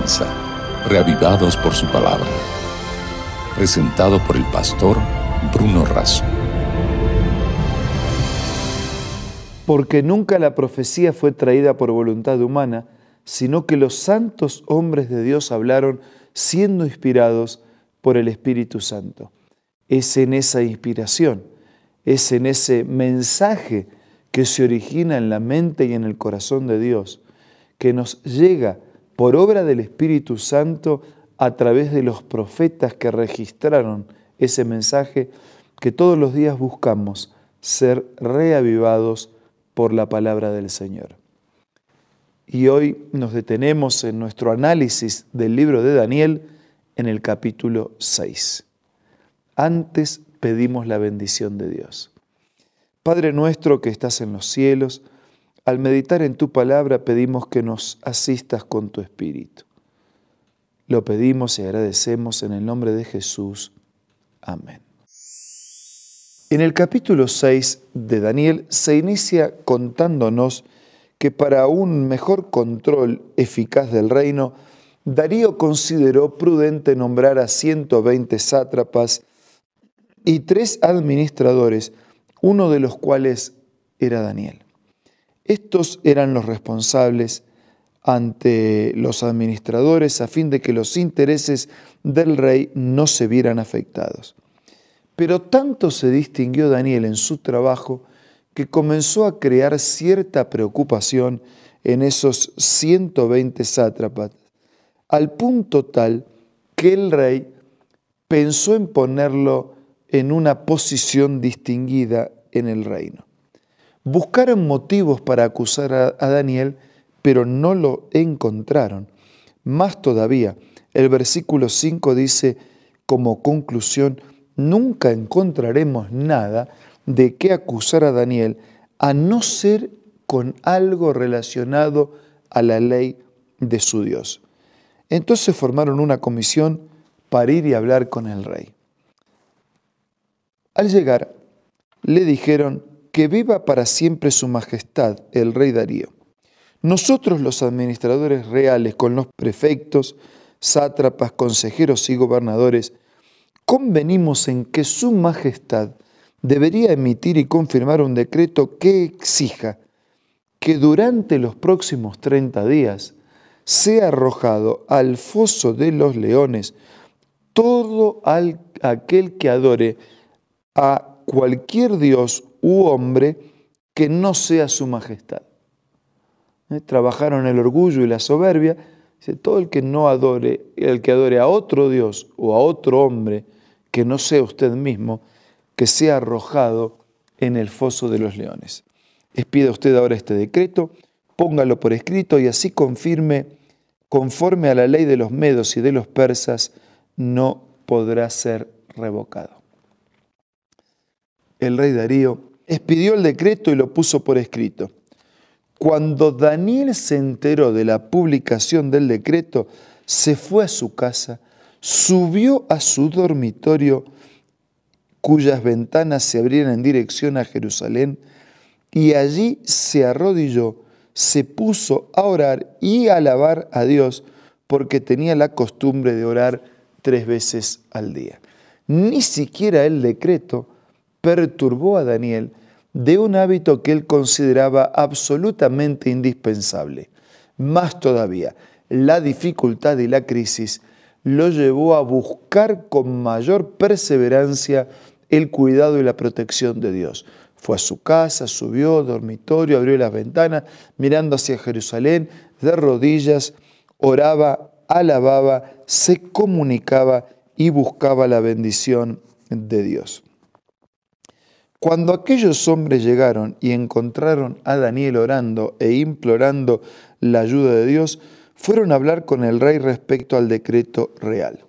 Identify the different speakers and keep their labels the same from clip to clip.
Speaker 1: comienza, reavivados por su palabra. Presentado por el pastor Bruno Razo.
Speaker 2: Porque nunca la profecía fue traída por voluntad humana, sino que los santos hombres de Dios hablaron siendo inspirados por el Espíritu Santo. Es en esa inspiración, es en ese mensaje que se origina en la mente y en el corazón de Dios, que nos llega por obra del Espíritu Santo a través de los profetas que registraron ese mensaje, que todos los días buscamos ser reavivados por la palabra del Señor. Y hoy nos detenemos en nuestro análisis del libro de Daniel en el capítulo 6. Antes pedimos la bendición de Dios. Padre nuestro que estás en los cielos, al meditar en tu palabra pedimos que nos asistas con tu Espíritu. Lo pedimos y agradecemos en el nombre de Jesús. Amén. En el capítulo 6 de Daniel se inicia contándonos que para un mejor control eficaz del reino, Darío consideró prudente nombrar a 120 sátrapas y 3 administradores, uno de los cuales era Daniel. Estos eran los responsables ante los administradores a fin de que los intereses del rey no se vieran afectados. Pero tanto se distinguió Daniel en su trabajo que comenzó a crear cierta preocupación en esos 120 sátrapas, al punto tal que el rey pensó en ponerlo en una posición distinguida en el reino. Buscaron motivos para acusar a Daniel, pero no lo encontraron. Más todavía, el versículo 5 dice como conclusión: nunca encontraremos nada de qué acusar a Daniel, a no ser con algo relacionado a la ley de su Dios. Entonces formaron una comisión para ir y hablar con el rey. Al llegar, le dijeron: que viva para siempre su majestad, el rey Darío. Nosotros los administradores reales, con los prefectos, sátrapas, consejeros y gobernadores, convenimos en que su majestad debería emitir y confirmar un decreto que exija que durante los próximos 30 días sea arrojado al foso de los leones todo aquel que adore a cualquier dios u hombre que no sea su majestad. Trabajaron el orgullo y la soberbia. Dice, todo el que adore a otro dios o a otro hombre que no sea usted mismo, que sea arrojado en el foso de los leones. Expida usted ahora este decreto, póngalo por escrito y así confirme, conforme a la ley de los medos y de los persas, no podrá ser revocado. El rey Darío expidió el decreto y lo puso por escrito. Cuando Daniel se enteró de la publicación del decreto, se fue a su casa, subió a su dormitorio, cuyas ventanas se abrían en dirección a Jerusalén, y allí se arrodilló, se puso a orar y a alabar a Dios, porque tenía la costumbre de orar 3 veces al día. Ni siquiera el decreto perturbó a Daniel de un hábito que él consideraba absolutamente indispensable. Más todavía, la dificultad y la crisis lo llevó a buscar con mayor perseverancia el cuidado y la protección de Dios. Fue a su casa, subió, dormitorio, abrió las ventanas, mirando hacia Jerusalén, de rodillas, oraba, alababa, se comunicaba y buscaba la bendición de Dios. Cuando aquellos hombres llegaron y encontraron a Daniel orando e implorando la ayuda de Dios, fueron a hablar con el rey respecto al decreto real.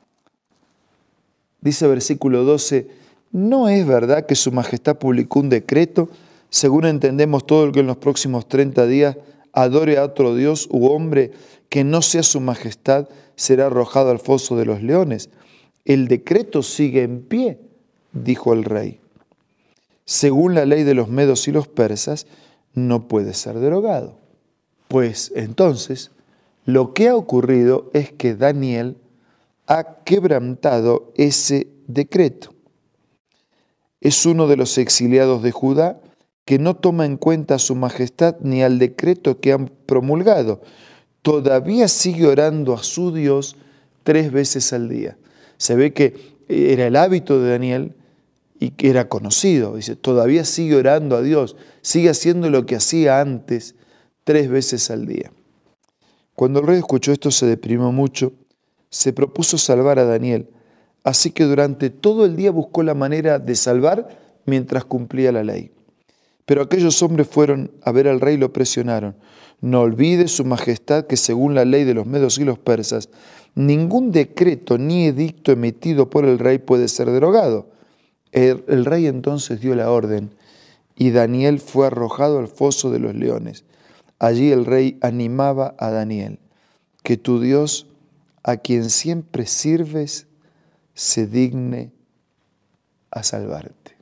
Speaker 2: Dice versículo 12, ¿no es verdad que su majestad publicó un decreto, según entendemos todo el que en los próximos 30 días adore a otro dios u hombre que no sea su majestad será arrojado al foso de los leones? El decreto sigue en pie, dijo el rey. Según la ley de los medos y los persas, no puede ser derogado. Pues entonces Lo que ha ocurrido es que Daniel ha quebrantado ese decreto. Es uno de los exiliados de Judá que no toma en cuenta a su majestad ni al decreto que han promulgado. Todavía sigue orando a su Dios 3 veces al día. Se ve que era el hábito de Daniel y que era conocido. Dice, todavía sigue orando a Dios, sigue haciendo lo que hacía antes 3 veces al día. Cuando el rey escuchó esto se deprimió mucho, se propuso salvar a Daniel, así que durante todo el día buscó la manera de salvar mientras cumplía la ley. Pero aquellos hombres fueron a ver al rey y lo presionaron. No olvide su majestad que según la ley de los medos y los persas, ningún decreto ni edicto emitido por el rey puede ser derogado. El rey entonces dio la orden y Daniel fue arrojado al foso de los leones. Allí el rey animaba a Daniel, que tu Dios, a quien siempre sirves, se digne a salvarte.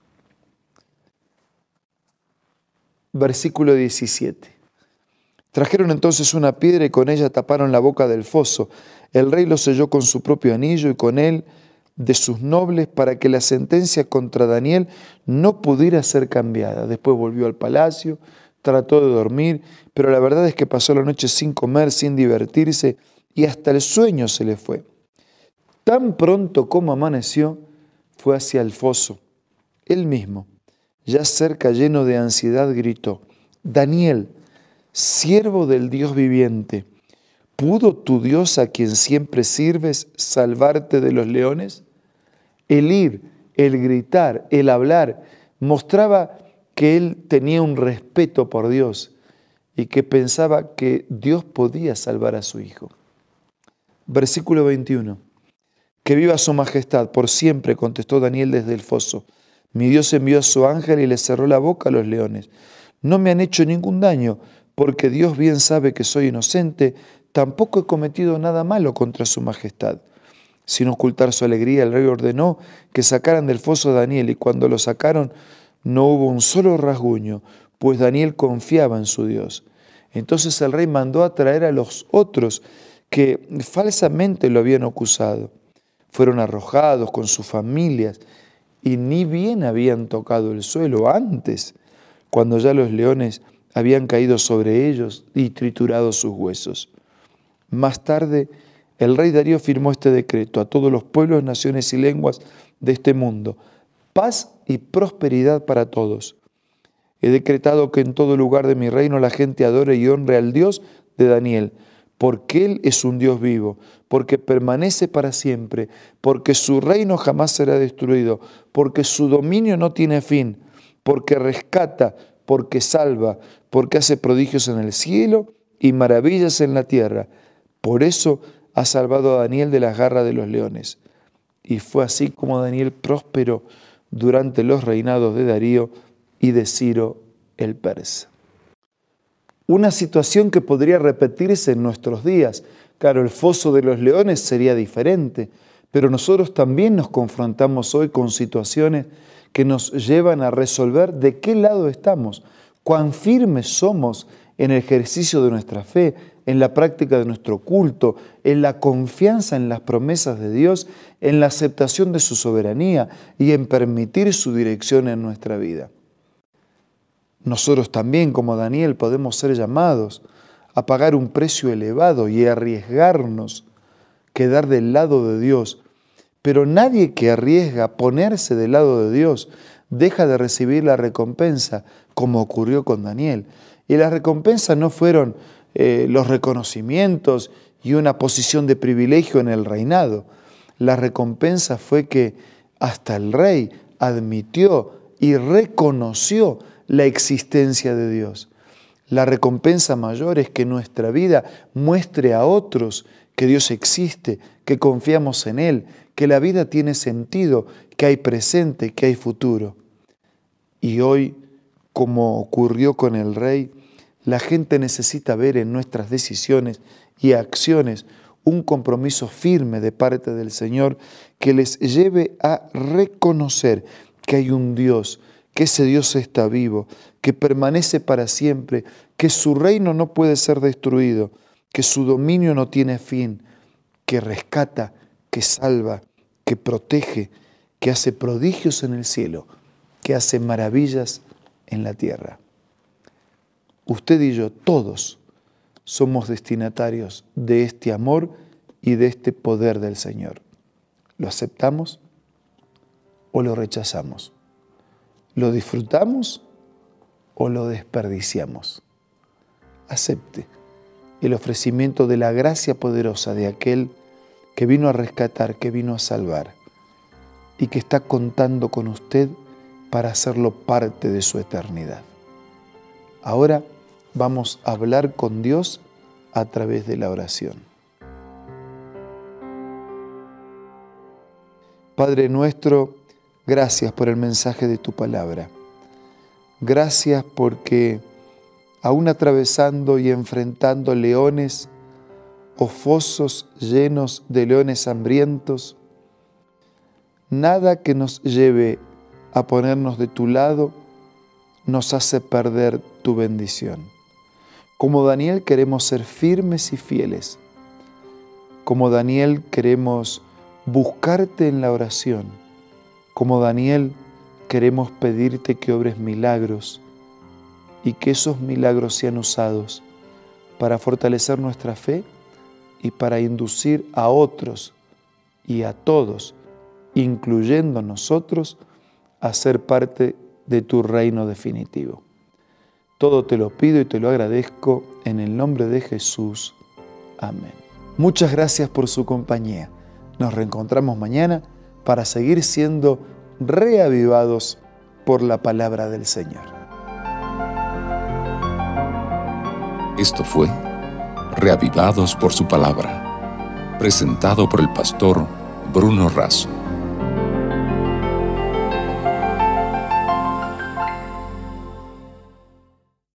Speaker 2: Versículo 17. Trajeron entonces una piedra y con ella taparon la boca del foso. El rey lo selló con su propio anillo y con él de sus nobles para que la sentencia contra Daniel no pudiera ser cambiada. Después volvió al palacio, trató de dormir, pero la verdad es que pasó la noche sin comer, sin divertirse y hasta el sueño se le fue. Tan pronto como amaneció, fue hacia el foso. Él mismo, ya cerca, lleno de ansiedad, gritó: Daniel, siervo del Dios viviente, ¿pudo tu Dios a quien siempre sirves salvarte de los leones? El ir, el gritar, el hablar, mostraba que él tenía un respeto por Dios y que pensaba que Dios podía salvar a su hijo. Versículo 21. Que viva su majestad por siempre, contestó Daniel desde el foso. Mi Dios envió a su ángel y le cerró la boca a los leones. No me han hecho ningún daño, porque Dios bien sabe que soy inocente, tampoco he cometido nada malo contra su majestad. Sin ocultar su alegría, el rey ordenó que sacaran del foso a Daniel, y cuando lo sacaron no hubo un solo rasguño, pues Daniel confiaba en su Dios. Entonces el rey mandó a traer a los otros que falsamente lo habían acusado. Fueron arrojados con sus familias y ni bien habían tocado el suelo antes, cuando ya los leones habían caído sobre ellos y triturado sus huesos. Más tarde, el rey Darío firmó este decreto a todos los pueblos, naciones y lenguas de este mundo: paz y prosperidad para todos. He decretado que en todo lugar de mi reino la gente adore y honre al Dios de Daniel, porque Él es un Dios vivo, porque permanece para siempre, porque su reino jamás será destruido, porque su dominio no tiene fin, porque rescata, porque salva, porque hace prodigios en el cielo y maravillas en la tierra. Por eso ha salvado a Daniel de las garras de los leones. Y fue así como Daniel prosperó durante los reinados de Darío y de Ciro el persa. Una situación que podría repetirse en nuestros días. Claro, el foso de los leones sería diferente, pero nosotros también nos confrontamos hoy con situaciones que nos llevan a resolver de qué lado estamos, cuán firmes somos en el ejercicio de nuestra fe, en la práctica de nuestro culto, en la confianza en las promesas de Dios, en la aceptación de su soberanía y en permitir su dirección en nuestra vida. Nosotros también, como Daniel, podemos ser llamados a pagar un precio elevado y arriesgarnos, quedar del lado de Dios. Pero nadie que arriesga ponerse del lado de Dios deja de recibir la recompensa, como ocurrió con Daniel. Y las recompensas no fueron los reconocimientos y una posición de privilegio en el reinado. La recompensa fue que hasta el rey admitió y reconoció la existencia de Dios. La recompensa mayor es que nuestra vida muestre a otros que Dios existe, que confiamos en Él, que la vida tiene sentido, que hay presente, que hay futuro. Y hoy, como ocurrió con el rey, la gente necesita ver en nuestras decisiones y acciones un compromiso firme de parte del Señor que les lleve a reconocer que hay un Dios, que ese Dios está vivo, que permanece para siempre, que su reino no puede ser destruido, que su dominio no tiene fin, que rescata, que salva, que protege, que hace prodigios en el cielo, que hace maravillas en la tierra. Usted y yo, todos, somos destinatarios de este amor y de este poder del Señor. ¿Lo aceptamos o lo rechazamos? ¿Lo disfrutamos o lo desperdiciamos? Acepte el ofrecimiento de la gracia poderosa de aquel que vino a rescatar, que vino a salvar y que está contando con usted para hacerlo parte de su eternidad. Ahora vamos a hablar con Dios a través de la oración. Padre nuestro, gracias por el mensaje de tu palabra. Gracias porque aún atravesando y enfrentando leones o fosos llenos de leones hambrientos, nada que nos lleve a ponernos de tu lado nos hace perder tu bendición. Como Daniel queremos ser firmes y fieles. Como Daniel queremos buscarte en la oración. Como Daniel queremos pedirte que obres milagros y que esos milagros sean usados para fortalecer nuestra fe y para inducir a otros y a todos, incluyendo nosotros, a ser parte de tu reino definitivo. Todo te lo pido y te lo agradezco en el nombre de Jesús. Amén. Muchas gracias por su compañía. Nos reencontramos mañana para seguir siendo reavivados por la palabra del Señor.
Speaker 1: Esto fue Reavivados por su palabra, presentado por el pastor Bruno Razo.